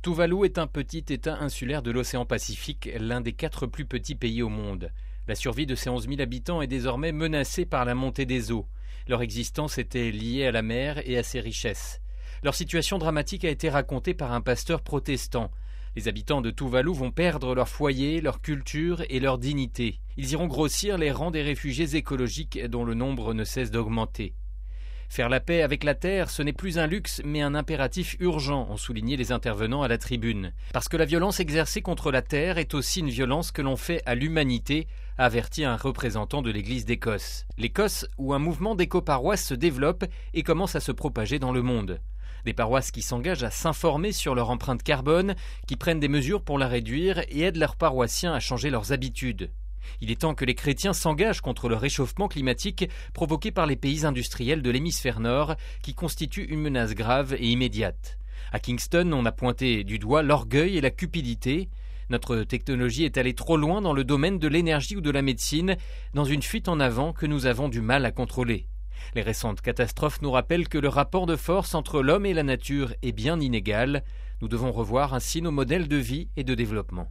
Tuvalu est un petit État insulaire de l'océan Pacifique, l'un des 4 plus petits pays au monde. La survie de ses 11 000 habitants est désormais menacée par la montée des eaux. Leur existence était liée à la mer et à ses richesses. Leur situation dramatique a été racontée par un pasteur protestant. Les habitants de Tuvalu vont perdre leur foyer, leur culture et leur dignité. Ils iront grossir les rangs des réfugiés écologiques dont le nombre ne cesse d'augmenter. Faire la paix avec la Terre, ce n'est plus un luxe, mais un impératif urgent, ont souligné les intervenants à la tribune. Parce que la violence exercée contre la Terre est aussi une violence que l'on fait à l'humanité, a averti un représentant de l'Église d'Écosse. L'Écosse, où un mouvement d'éco-paroisses se développe et commence à se propager dans le monde. Des paroisses qui s'engagent à s'informer sur leur empreinte carbone, qui prennent des mesures pour la réduire et aident leurs paroissiens à changer leurs habitudes. Il est temps que les chrétiens s'engagent contre le réchauffement climatique provoqué par les pays industriels de l'hémisphère nord qui constituent une menace grave et immédiate. À Kingston, on a pointé du doigt l'orgueil et la cupidité. Notre technologie est allée trop loin dans le domaine de l'énergie ou de la médecine, dans une fuite en avant que nous avons du mal à contrôler. Les récentes catastrophes nous rappellent que le rapport de force entre l'homme et la nature est bien inégal. Nous devons revoir ainsi nos modèles de vie et de développement.